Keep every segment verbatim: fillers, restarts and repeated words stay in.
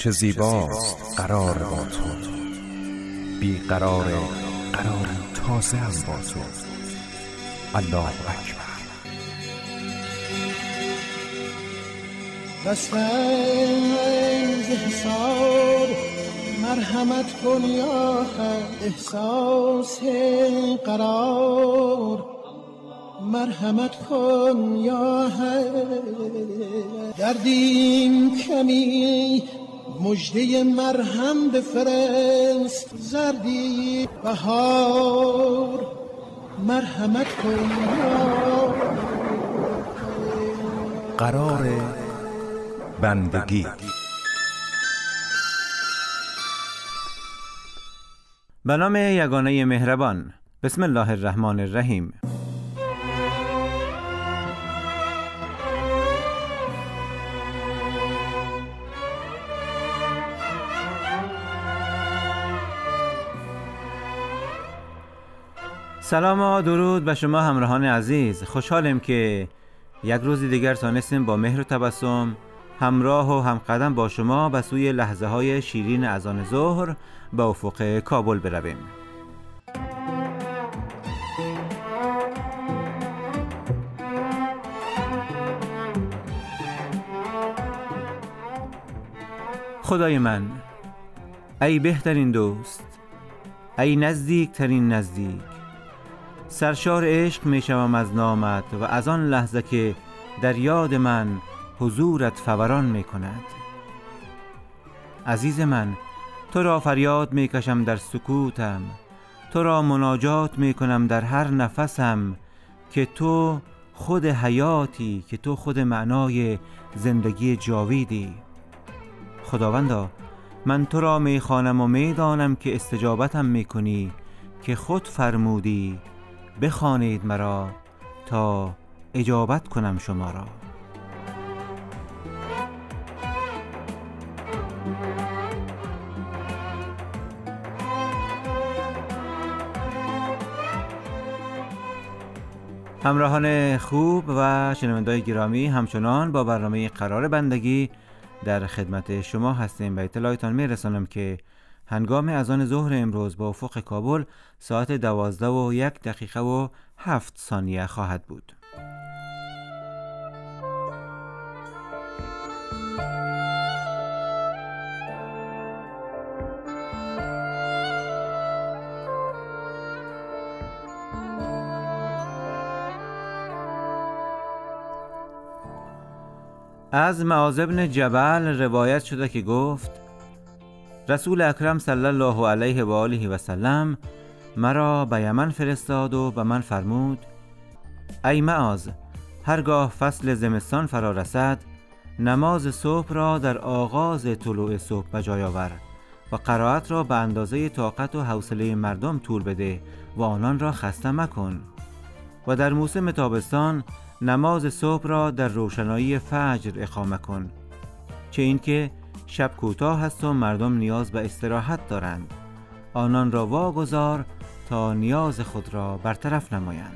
چه زیباست قرار با تو، بی قرار قرار تازه هم با تو. الله اکبر. بستن ز حساب مرحمت کن یا حق، احساس قرار مرحمت کن یا حق. دردیم کمی مژده مرهم بفرست، زردی بهار مرحمت کن یا قرار بندگی. به نام یگانه مهربان. بسم الله الرحمن الرحیم. سلام و درود به شما همراهان عزیز. خوشحالم که یک روز دیگر تانستیم با مهر و تبسم همراه و همقدم با شما به سوی لحظه های شیرین اذان ظهر به افق کابل برویم. خدای من، ای بهترین دوست، ای نزدیکترین نزدیک، سرشار عشق می شوم از نامت و از آن لحظه که در یاد من حضورت فوران می کند. عزیز من، تو را فریاد می کشم در سکوتم، تو را مناجات می کنم در هر نفسم که تو خود حیاتی، که تو خود معنای زندگی جاویدی. خداوندا، من تو را می خوانم و می دانم که استجابتم می کنی، که خود فرمودی بخوانید مرا تا اجابت کنم شما را. همراهان خوب و شنوندگان گرامی، همچنان با برنامه قرار بندگی در خدمت شما هستیم. به اطلاعتان می رسانم که هنگام اذان ظهر امروز با افق کابل ساعت دوازده و یک دقیقه و هفت ثانیه خواهد بود. از معاذ بن جبل روایت شده که گفت رسول اکرم صلی الله علیه و آله و سلم مرا به یمن فرستاد و به من فرمود ای معاذ، هرگاه فصل زمستان فرا رسد نماز صبح را در آغاز طلوع صبح به جای آور و قرائت را به اندازه طاقت و حوصله مردم طول بده و آنان را خسته مکن. و در موسم تابستان نماز صبح را در روشنایی فجر اقامه کن، چه اینکه شب کوتاه است و مردم نیاز به استراحت دارند. آنان را واگذار تا نیاز خود را برطرف نمایند.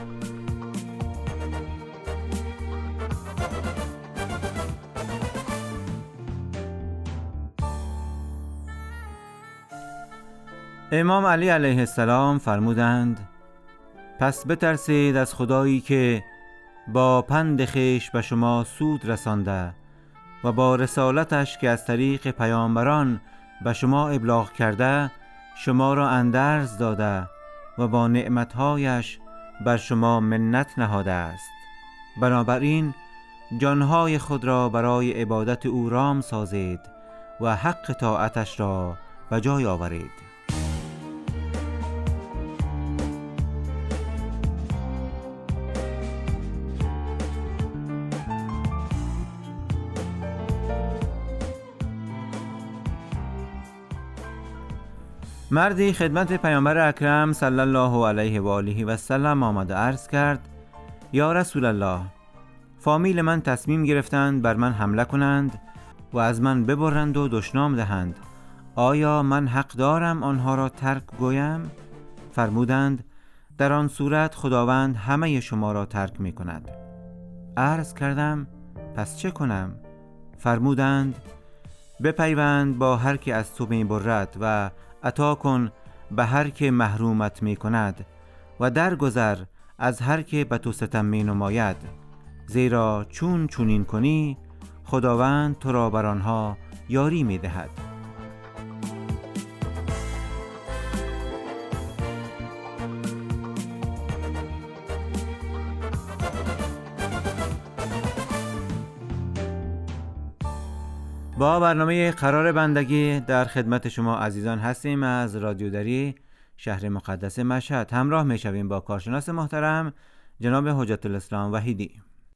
امام علی علیه السلام فرمودند پس بترسید از خدایی که با پند خویش به شما سود رسانده و با رسالتش که از طریق پیامبران به شما ابلاغ کرده شما را اندرز داده و با نعمتهایش بر شما منت نهاده است. بنابراین جانهای خود را برای عبادت او رام سازید و حق طاعتش را به جای آورید. مردی خدمت پیامبر اکرم صلی الله علیه و آله و سلم آمد و عرض کرد یا رسول الله، فامیل من تصمیم گرفتند بر من حمله کنند و از من ببرند و دشنام دهند. آیا من حق دارم آنها را ترک گویم؟ فرمودند در آن صورت خداوند همه شما را ترک می کند. عرض کردم پس چه کنم؟ فرمودند بپیوند با هر که از تو می برد و عطا کن به هر که محرومت می کند و درگذر از هر که به تو ستم می نماید، زیرا چون چونین کنی خداوند تو را بر آنها یاری می دهد. با برنامه قرار بندگی در خدمت شما عزیزان هستیم. از رادیو دری شهر مقدس مشهد همراه می شویم با کارشناس محترم جناب حجت الاسلام وحیدی.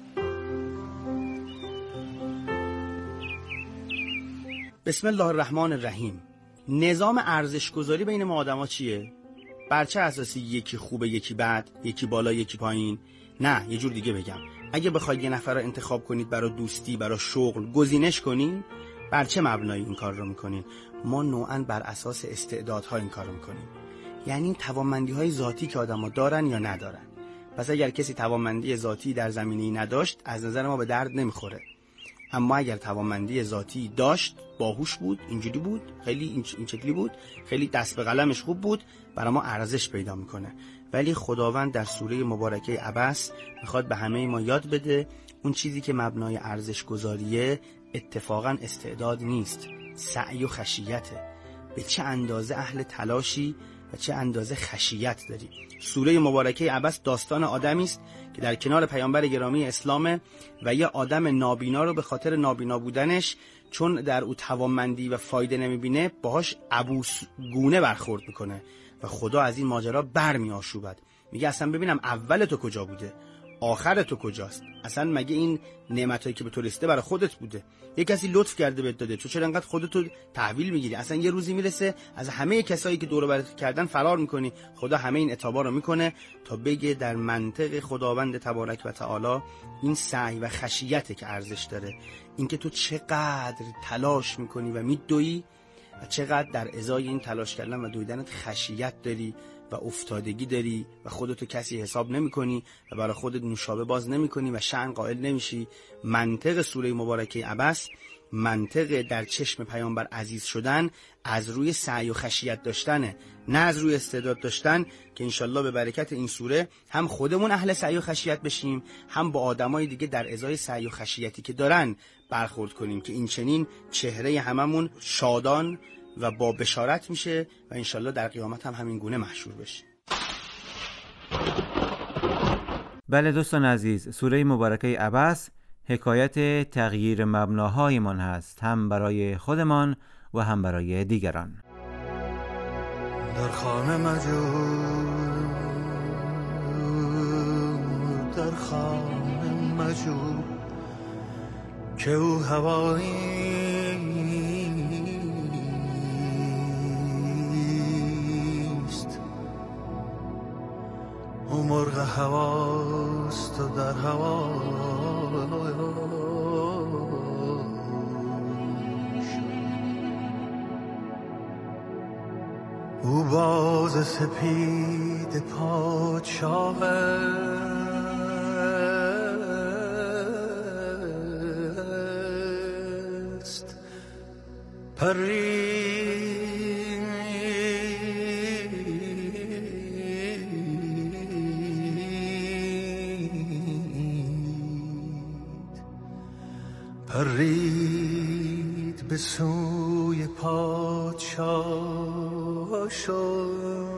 بسم الله الرحمن الرحیم. نظام ارزش گذاری بین ما آدما چیه؟ بر چه اساسی یکی خوبه یکی بد، یکی بالا یکی پایین؟ نه، یه جور دیگه بگم، اگه بخواید یه نفر رو انتخاب کنید برای دوستی، برای شغل، گزینش کنین، بر چه مبنایی این کار رو میکنین؟ ما نوعاً بر اساس استعدادها این کار رو میکنیم، یعنی توانمندی‌های ذاتی که آدم‌ها دارن یا ندارن. پس اگر کسی توانمندی ذاتی در زمینه‌ای نداشت، از نظر ما به درد نمیخوره. اما اگر توانمندی ذاتی داشت، باهوش بود، اینجوری بود، خیلی این شکلی بود، خیلی دست به قلمش خوب بود، برای ما ارزش پیدا میکنه. ولی خداوند در سوره مبارکه عبس میخواد به همه ما یاد بده اون چیزی که مبنای ارزش گذاریه اتفاقا استعداد نیست، سعی و خشیته. به چه اندازه اهل تلاشی و چه اندازه خشیت داری. سوره مبارکه عبس داستان آدمی است که در کنار پیامبر گرامی اسلامه و یه آدم نابینا رو به خاطر نابینا بودنش، چون در او توانمندی و فایده نمیبینه، باهاش عبوس گونه برخورد میکنه و خدا از این ماجرا برمی آشوبد. میگه اصلا ببینم اول تو کجا بوده، آخر تو کجاست؟ اصلا مگه این نعمتایی که به تو رسیده برای خودت بوده؟ یه کسی لطف کرده بهت داده، تو چرا انقدر خودتو تحویل میگیری؟ اصلا یه روزی میرسه از همه کسایی که دور و برت کردن فرار میکنی. خدا همه این عتابا رو میکنه تا بگه در منطق خداوند تبارک و تعالی این سعی و خشیته که ارزش داره، اینکه تو چقدر تلاش میکنی و میدویی و چقدر در ازای این تلاش کردن و دویدنت خشیت داری و افتادگی داری و خودتو کسی حساب نمی کنی و برای خودت نوشابه باز نمی کنی و شأن قائل نمیشی. منطق سوره مبارکه عبس، منطق در چشم پیامبر عزیز شدن از روی سعی و خشیت داشتنه، نه از روی استعداد داشتن، که انشالله به برکت این سوره هم خودمون اهل سعی و خشیت بشیم، هم با آدمای دیگه در ازای سعی و خشیتی که دارن برخورد کنیم، که این چنین چهره هممون شادان و با بشارت میشه و انشالله در قیامت هم همین گونه محشور بشه. بله دوستان عزیز، سوره مبارکه عبس حکایت تغییر مبناهایمان هست، هم برای خودمان و هم برای دیگران. در خانه مجور، در خانه مجور که او هوایی او مرغ هواست و در هواش او باز سپید پادشاه است، پری پرید به سوی پادشاه شد.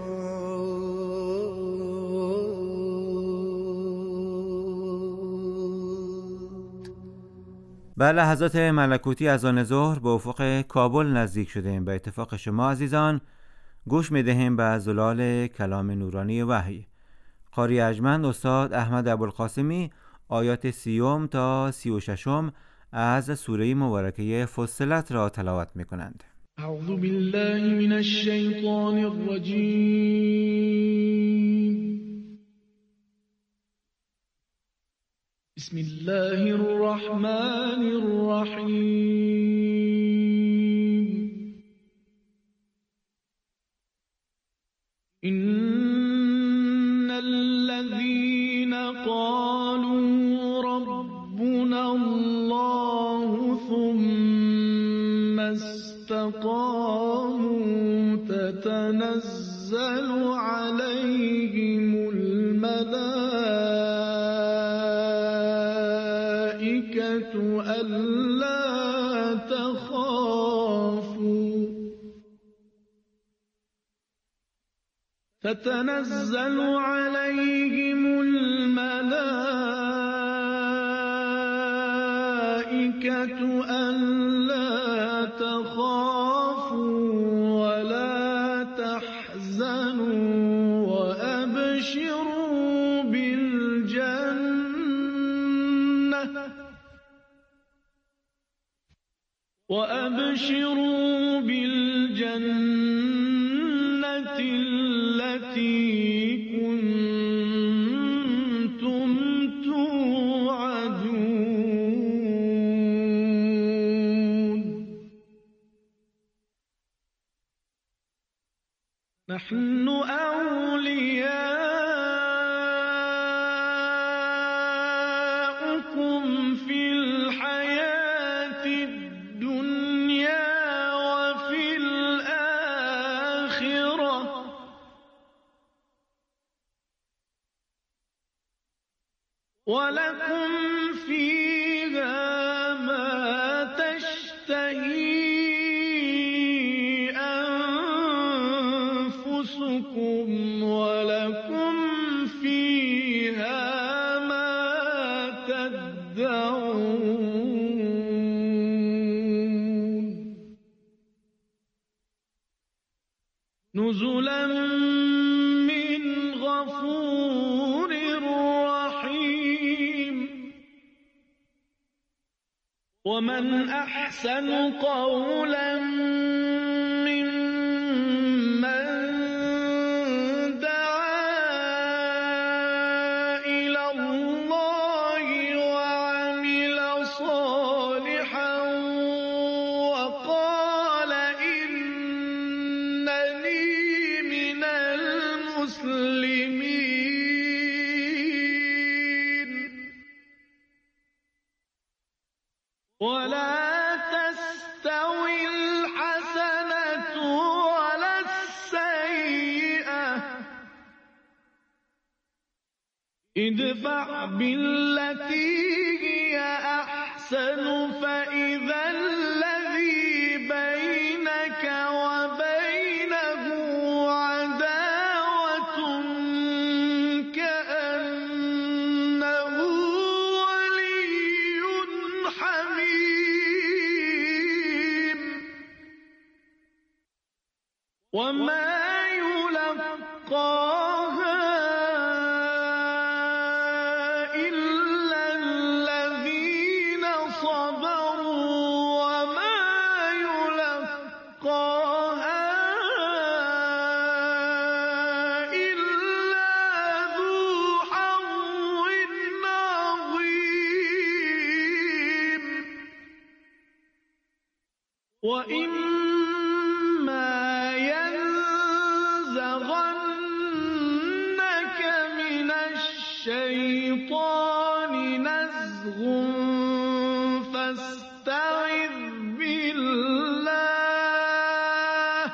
بله، لحظات ملکوتی از آن ظهر به افق کابل نزدیک شدیم. به اتفاق شما عزیزان گوش می‌دهیم به زلال کلام نورانی وحی. قاری ارجمند استاد احمد ابوالقاسمی آیات سیوم تا سی و ششم از سوره مبارکه فصلت را تلاوت می‌کنند. اعوذ بالله من الشیطان الرجیم. بسم الله الرحمن الرحیم. ان الذين قالوا ربنا الله ثم اسْتَقَامُوا تَتَنَزَّلُ عَلَيْهِمُ الْمَلَائِكَةُ أَلَّا تَخَافُوا تَتَنَزَّلُ عَلَيْهِمُ الْمَلَائِكَةُ أَلَّا تَخَافُوا وَلَا تَحْزَنُوا وَأَبْشِرُوا بِالْجَنَّةِ وَأَبْشِرُوا بِالْجَنَّةِ الَّتِي كُنتُمْ تُوعَدُونَ نحن أولياؤكم في الحياة الدنيا وفي الآخرة ولكم فيها ما تشتهي أنفسكم ولكم فيها ما تدعون نزلا من غفور رحيم ومن أحسن قولا ممن دعا إلى الله وعمل صالحا وقال إنني من المسلمين ولا تستوي الحسنة ولا السيئة ادفع بالتي هي أحسن فإذا الذي بينك وبينه عداوة كأنه ولي حميم وما يلقاها إلا الذين صبروا وما يلقاها إلا ذو حظ عظيم وإما ينزغنك من الشيطان نزغ فاستعذ بالله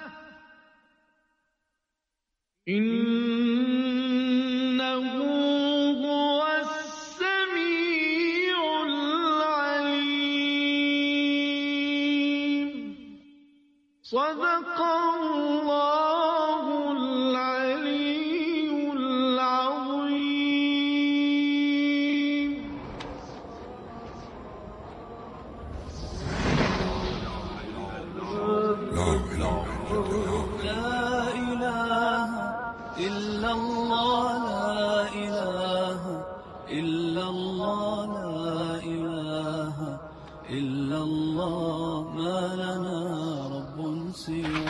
إنه هو السميع العليم صدق الله العلي العظيم لا إله إلا الله لا إله إلا الله لا إله إلا الله ما لنا رب سواه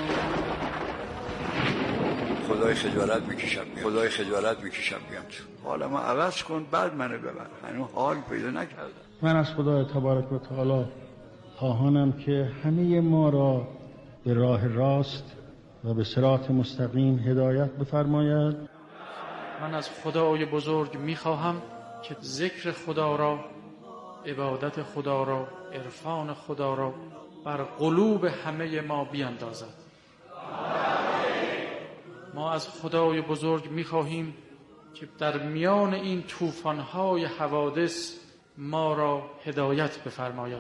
خدای خجالت میکشم بیام خدای خجالت میکشم بیام تو حالا ما عوض کن بعد منو ببر هنوز حال پیدا نکردم. من از خدای تبارک و تعالی خواهانم که همه ما را به راه راست و به صراط مستقیم هدایت بفرماید. من از خدای بزرگ میخواهم که ذکر خدا را، عبادت خدا را، عرفان خدا را بر قلوب همه ما بیندازد. ما از خدای بزرگ می‌خواهیم که در میان این طوفان‌های حوادث ما را هدایت بفرماید.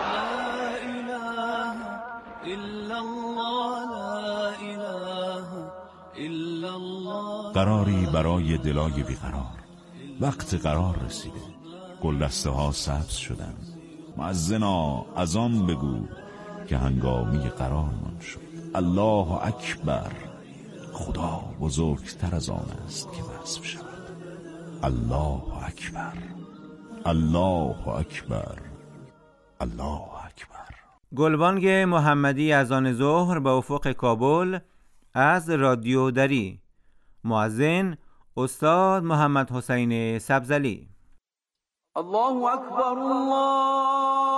قراری برای دلای بیقرار. وقت قرار رسیده، گلدسته ها سبز شدن. مؤذنا اذان بگو که هنگامی قرارمان شد. الله اکبر. خدا بزرگتر از آن است که وصف شود. الله اکبر، الله اکبر، الله اکبر. گلبانگ محمدی اذان ظهر به افق کابل از رادیو دری. مؤذن استاد محمد حسین سبزلی. الله اکبر، الله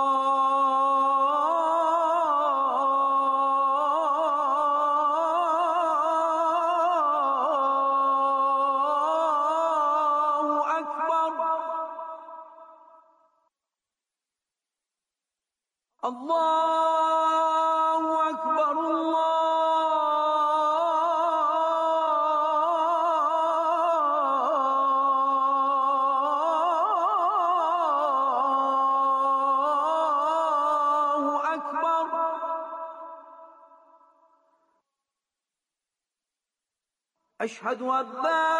الله اکبر، الله اکبر. اشهد ان لا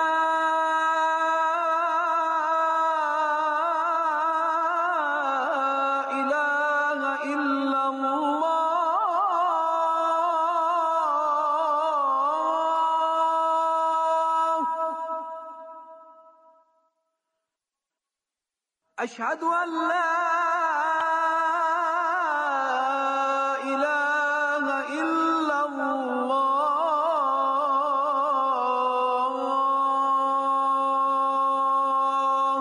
أشهد أن لا إله إلا الله.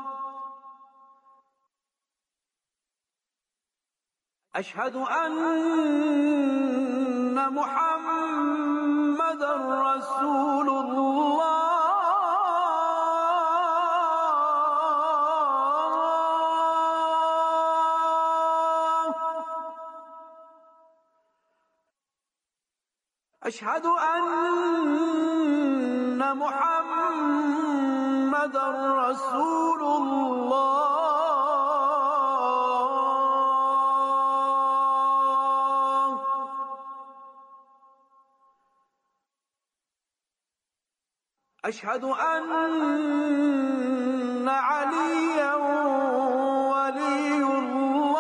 أشهد أن محمد رسول الله. أشهد أن محمد رسول الله. أشهد أن عليا ولي الله.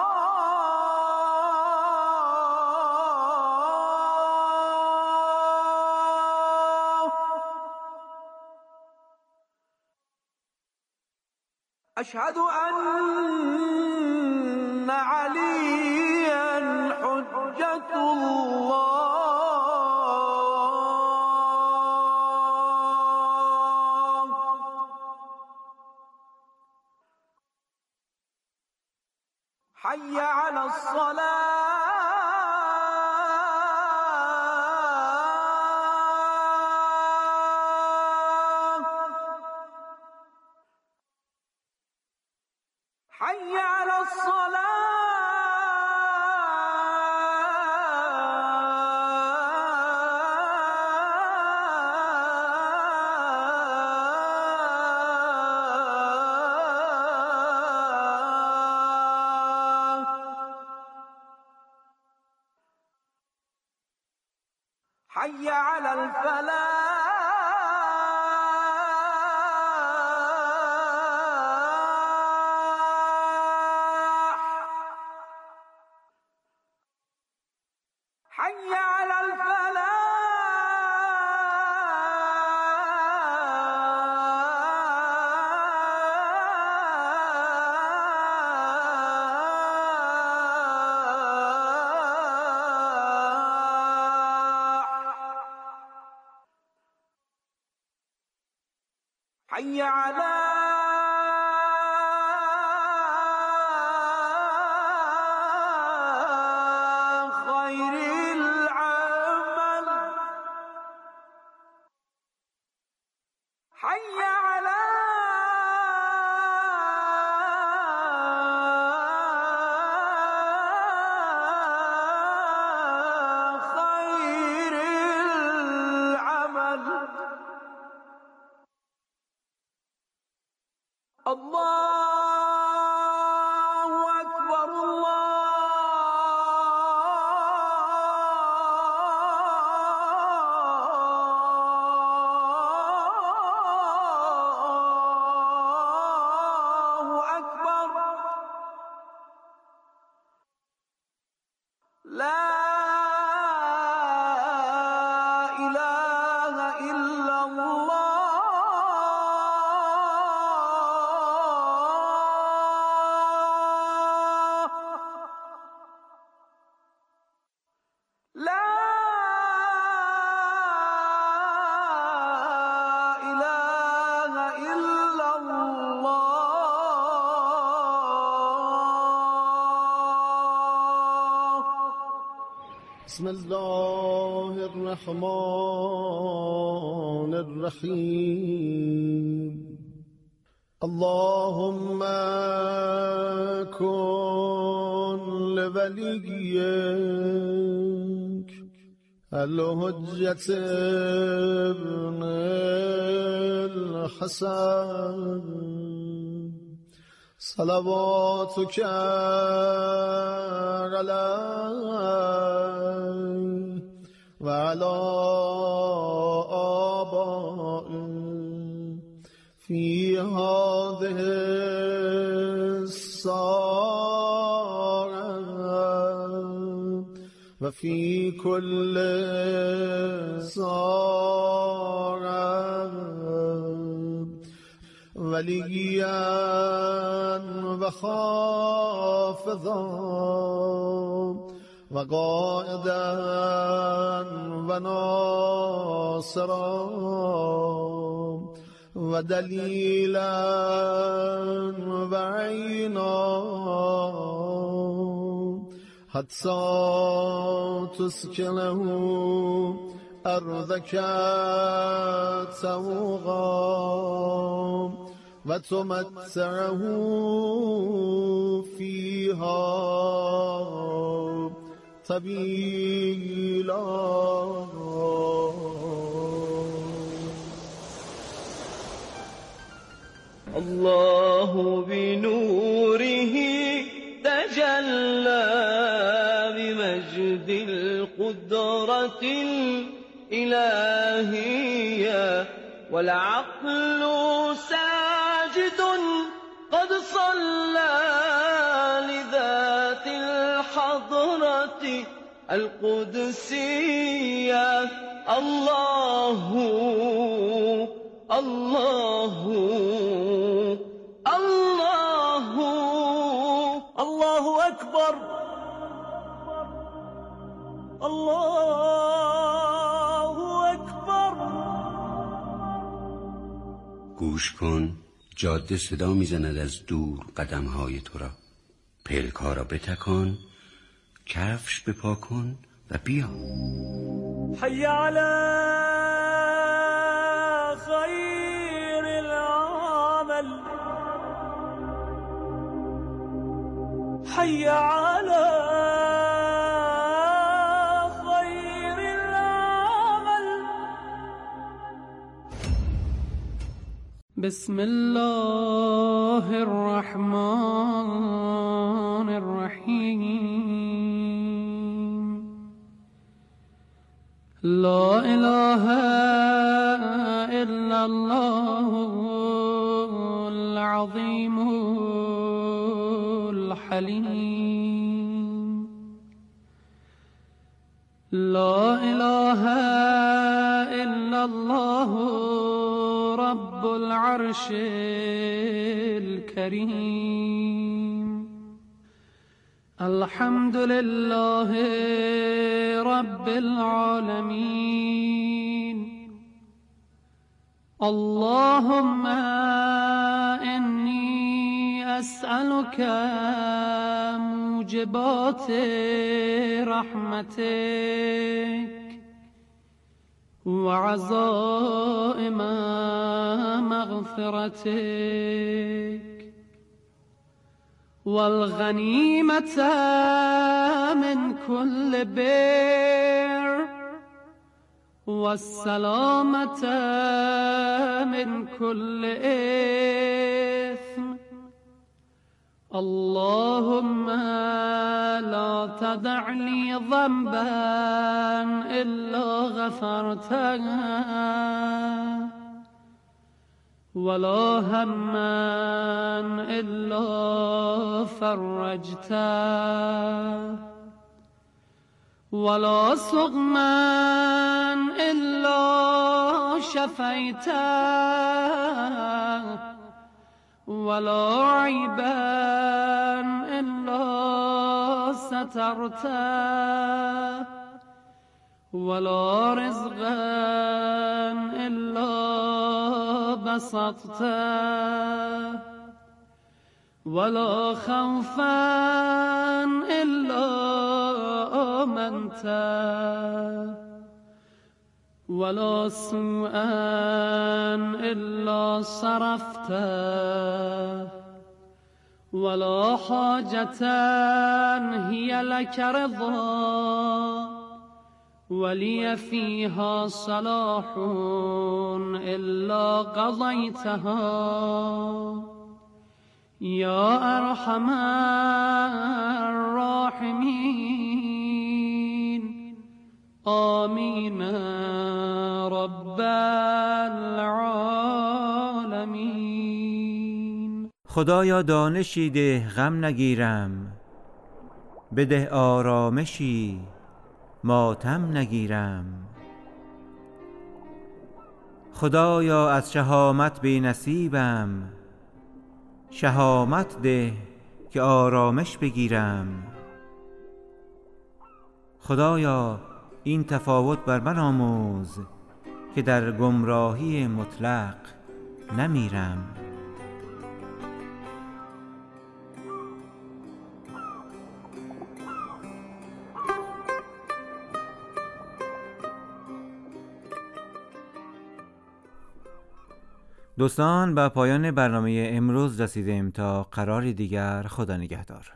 أشهد أن عليا حجة الله. حي على الصلاة. حي على الصلاة. حي على الفلاح. حي على الفلاح. حي على حي على الله أكبر الله أكبر لا إله إلا الله لا إله إلا الله بسم الله الرحمن الرحيم اللهم كن لوليك الحجة ابن الحسن صلواتك عليه وعلى آبائه في هذه الساعة وفي كل ساعة وليا وخافضا وقائدا وناصرا ودليلا وعينا حتى تسكنه أرضك سوغا وتمتعه فيها طويلا الله بنوره تجلى بمجد القدرة الإلهية والعقل ساجد قد صلى لذات الحضرة القدسية الله الله الله الله أكبر الله أكبر. گوش کن، جاده صدا میزند از دور قدمهای تو را. پلک‌ها را بتکان، کفش بپا کن و بیا. حي على خير العمل حي على خير العمل. بسم الله الرحمن الرحيم. لا إله إلا الله العظيم الحليم. لا إله إلا الله رب العرش الكريم. الحمد لله رب العالمين. اللهم إني أسألك موجبات رحمتك وعزائم مغفرتك والغنيمة من كل بر والسلامة من كل إثم اللهم لا تدع لي ذنبا إلا غفرته ولا هما إلا فرجته ولا سقما إلا شفيته ولا عيبا إلا سترته ولا رزقا إلا بسطته ولا خوفا إلا آمنته ولا سوءا إلا صرفته ولا حاجة هي لك رضا ولي فيها صلاح إلا قضيتها يا أرحم الراحمين آمين رب العالمین. خدایا دانشی ده غم نگیرم، بده آرامشی ماتم نگیرم. خدایا از شهامت بی نصیبم، شهامت ده که آرامش بگیرم. خدایا این تفاوت بر من آموز که در گمراهی مطلق نمیرم. دوستان، به پایان برنامه امروز رسیدیم. تا قراری دیگر، خدا نگهدار.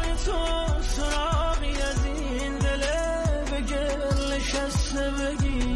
بگیر